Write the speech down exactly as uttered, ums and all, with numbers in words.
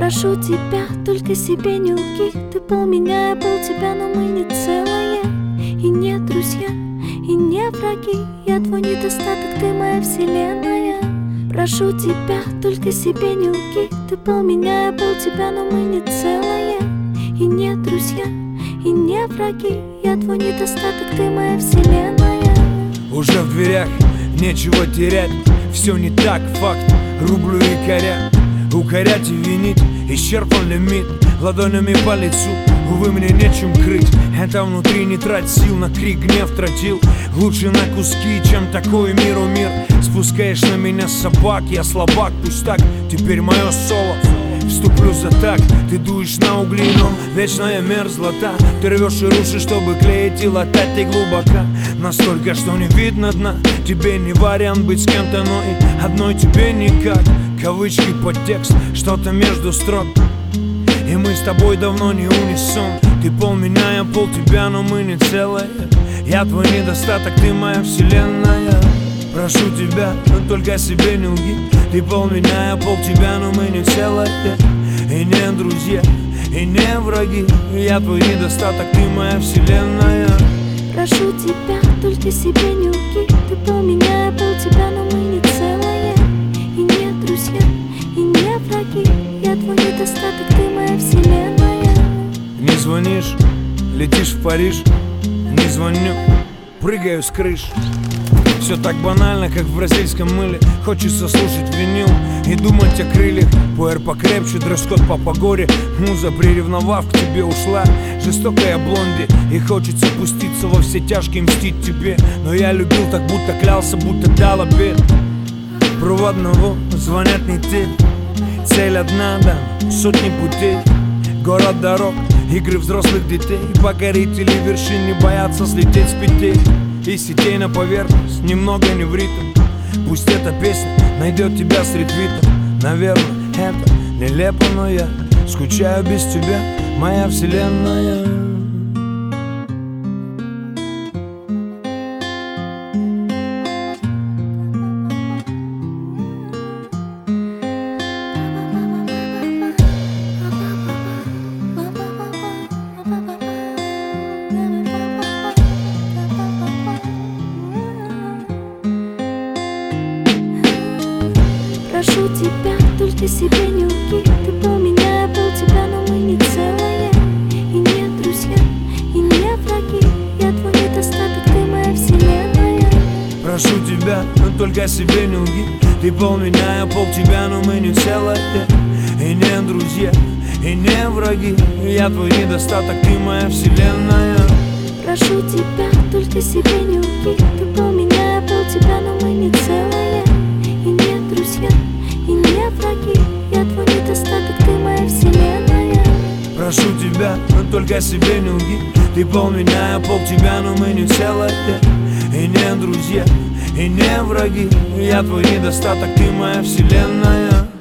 Прошу тебя, только себе не лги. Ты пол меня, я пол тебя, но мы не целое. И не друзья, и не враги. Я твой недостаток, ты моя вселенная. Прошу тебя, только себе не лги. Ты пол меня, я пол тебя, но мы не целое. И не друзья, и не враги. Я твой недостаток, ты моя вселенная. Уже в дверях, нечего терять. Все не так, факт, рублю и коря. Укорять и винить, исчерпан лимит. Ладонями по лицу, увы, мне нечем крыть. Это внутри не трать сил, на крик гнев тратил. Лучше на куски, чем такой миру мир. Спускаешь на меня собак, я слабак, пусть так, теперь мое соло. Вступлю за так, ты дуешь на угли, но вечная мерзлота. Ты рвешь и рушишь, чтобы клеить и латать, ты глубоко. Настолько, что не видно дна. Тебе не вариант быть с кем-то, но и одной тебе никак. Кавычки, подтекст, что-то между строк. И мы с тобой давно не унисон. Ты пол меня, я пол тебя, но мы не целое. Я твой недостаток, ты моя вселенная. Прошу тебя, но только себе не лги. Ты пол меня, я пол тебя, но мы не целое. И не друзья, и не враги. Я твой недостаток, ты моя вселенная. Прошу тебя, только себе не лги. Ты пол меня, я пол тебя, но мы не целое. И не друзья, и не враги. Я твой недостаток, ты моя вселенная. Не звонишь, летишь в Париж. Не звоню, прыгаю с крыш. Все так банально, как в бразильском мыле. Хочется слушать винил и думать о крыльях. Пуэр покрепче, дресс-код по погоре. Муза, приревновав, к тебе ушла. Жестокая блонди, и хочется пуститься во все тяжкие, мстить тебе. Но я любил так, будто клялся, будто дал обет. Проводного звонят не те. Цель одна, да, сотни путей. Город дорог, игры взрослых детей. Покорители вершин не боятся слететь с петель. И сетей на поверхность, немного не в ритм. Пусть эта песня найдет тебя среди твитов. Наверное, это нелепо, но я скучаю без тебя, моя вселенная. Прошу тебя, только себе не лги. Ты пол меня, я пол тебя, но мы не целое. И не друзья, и не враги. Я твой недостаток, ты моя вселенная. Прошу тебя, но только себе не лги. Ты пол меня, я пол тебя, но мы не целое. И не друзья, и не враги. Я твой недостаток, ты моя вселенная. Прошу тебя, только себе не лги. Ты пол меня, я пол тебя, но мы не целое. И не друзья, и не враги. Я твой недостаток, ты моя вселенная. Прошу тебя, но только себе не лги. Ты пол меня, я пол тебя, но мы не целое. И не друзья, и не враги. Я твой недостаток, ты моя вселенная.